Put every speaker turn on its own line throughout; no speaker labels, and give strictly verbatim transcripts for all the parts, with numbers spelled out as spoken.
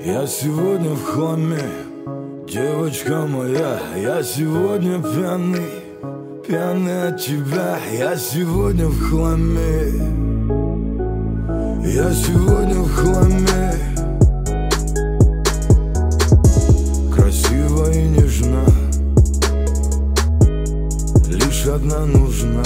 Я сегодня в хламе, девочка моя. Я сегодня пьяный, пьяный от тебя. Я сегодня в хламе, я сегодня в хламе. Красива и нежна, лишь одна нужна.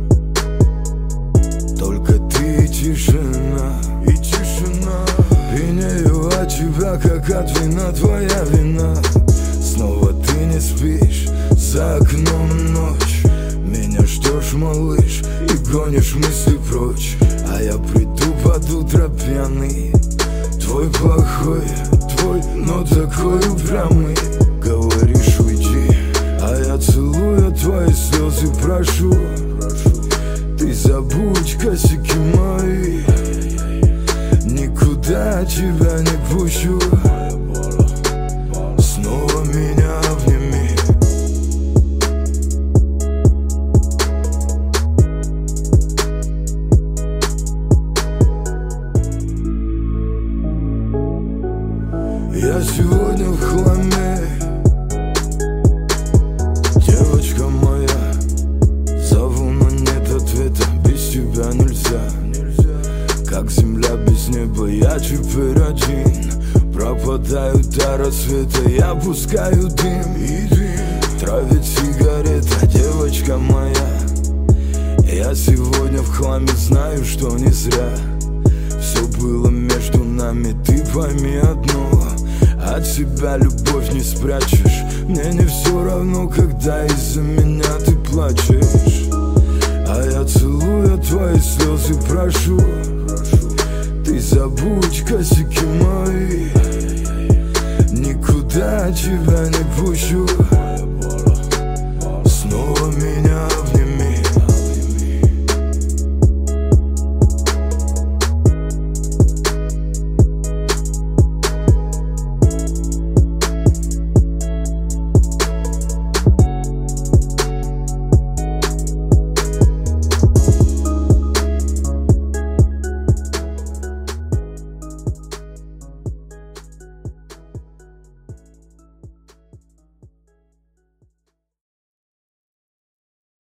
Только ты и тишина, и тишина. Пьянею от тебя, как от вина, твоя вина. Снова ты не спишь, за окном ночь. Меня ждешь, малыш, и гонишь мысли прочь. А я приду под утро пьяный, твой плохой, твой, но такой упрямый. Говоришь уйди, а я целую твои слезы, прошу. Ты забудь косяки мои, никуда тебя не пущу. Снова меня обними. Я сегодня в хламе, девочка моя. Зову, но нет ответа, без тебя нельзя. Как земля без неба, я теперь один. Пропадаю до рассвета, я пускаю дым и дым. Травит сигарета, девочка моя. Я сегодня в хламе, знаю, что не зря. Все было между нами, ты пойми одно: от себя любовь не спрячешь. Мне не все равно, когда из-за меня ты плачешь. А я целую твои слезы, прошу. Ты забудь косяки мои, никуда тебя не пущу.